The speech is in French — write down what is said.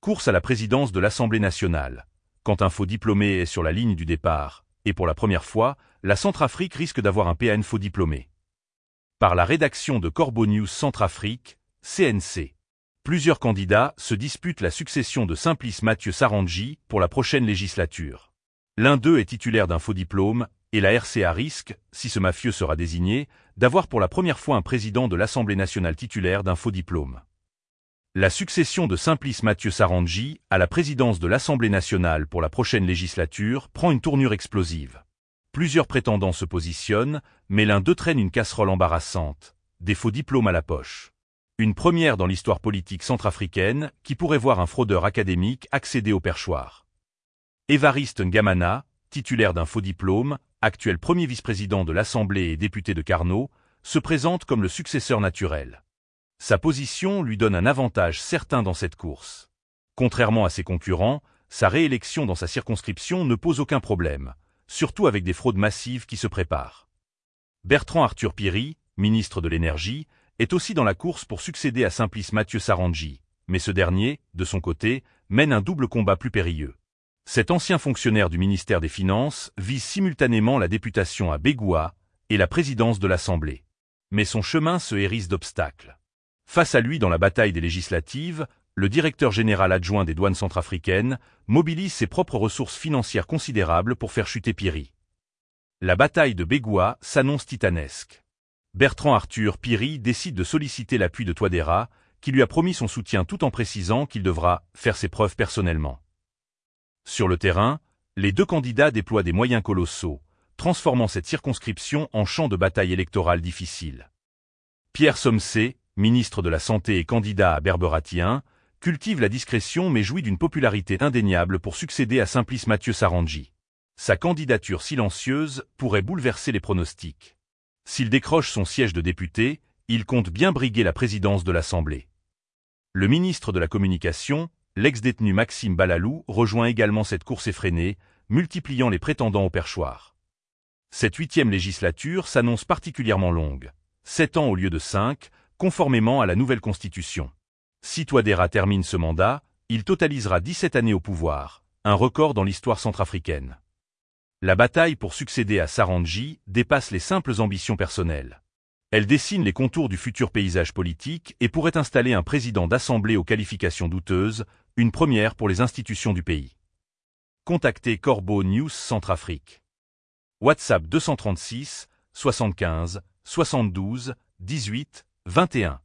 Course à la présidence de l'Assemblée nationale. Quand un faux diplômé est sur la ligne du départ, et pour la première fois, la Centrafrique risque d'avoir un PN faux diplômé. Par la rédaction de Corbeau News Centrafrique, CNC. Plusieurs candidats se disputent la succession de Simplice Mathieu Sarandji pour la prochaine législature. L'un d'eux est titulaire d'un faux diplôme, et la RCA risque, si ce mafieux sera désigné, d'avoir pour la première fois un président de l'Assemblée nationale titulaire d'un faux diplôme. La succession de Simplice Mathieu Sarandji à la présidence de l'Assemblée nationale pour la prochaine législature prend une tournure explosive. Plusieurs prétendants se positionnent, mais l'un d'eux traîne une casserole embarrassante, des faux diplômes à la poche. Une première dans l'histoire politique centrafricaine qui pourrait voir un fraudeur académique accéder au perchoir. Évariste Ngamana, titulaire d'un faux diplôme, actuel premier vice-président de l'Assemblée et député de Carnot, se présente comme le successeur naturel. Sa position lui donne un avantage certain dans cette course. Contrairement à ses concurrents, sa réélection dans sa circonscription ne pose aucun problème, surtout avec des fraudes massives qui se préparent. Bertrand Arthur Piri, ministre de l'Énergie, est aussi dans la course pour succéder à Simplice Mathieu Sarandji, mais ce dernier, de son côté, mène un double combat plus périlleux. Cet ancien fonctionnaire du ministère des Finances vise simultanément la députation à Bégoua et la présidence de l'Assemblée. Mais son chemin se hérisse d'obstacles. Face à lui dans la bataille des législatives, le directeur général adjoint des douanes centrafricaines mobilise ses propres ressources financières considérables pour faire chuter Piri. La bataille de Bégoua s'annonce titanesque. Bertrand Arthur Piri décide de solliciter l'appui de Touadéra, qui lui a promis son soutien tout en précisant qu'il devra faire ses preuves personnellement. Sur le terrain, les deux candidats déploient des moyens colossaux, transformant cette circonscription en champ de bataille électorale difficile. Pierre Somsé, ministre de la Santé et candidat à Berbérati 1, cultive la discrétion mais jouit d'une popularité indéniable pour succéder à Simplice Mathieu Sarandji. Sa candidature silencieuse pourrait bouleverser les pronostics. S'il décroche son siège de député, il compte bien briguer la présidence de l'Assemblée. Le ministre de la Communication, l'ex-détenu Maxime Balalou, rejoint également cette course effrénée, multipliant les prétendants au perchoir. Cette 8e législature s'annonce particulièrement longue, 7 ans au lieu de 5, conformément à la nouvelle constitution. Si Touadéra termine ce mandat, il totalisera 17 années au pouvoir, un record dans l'histoire centrafricaine. La bataille pour succéder à Sarandji dépasse les simples ambitions personnelles. Elle dessine les contours du futur paysage politique et pourrait installer un président d'assemblée aux qualifications douteuses, une première pour les institutions du pays. Contactez Corbeau News Centrafrique. WhatsApp 236 75 72 18 21.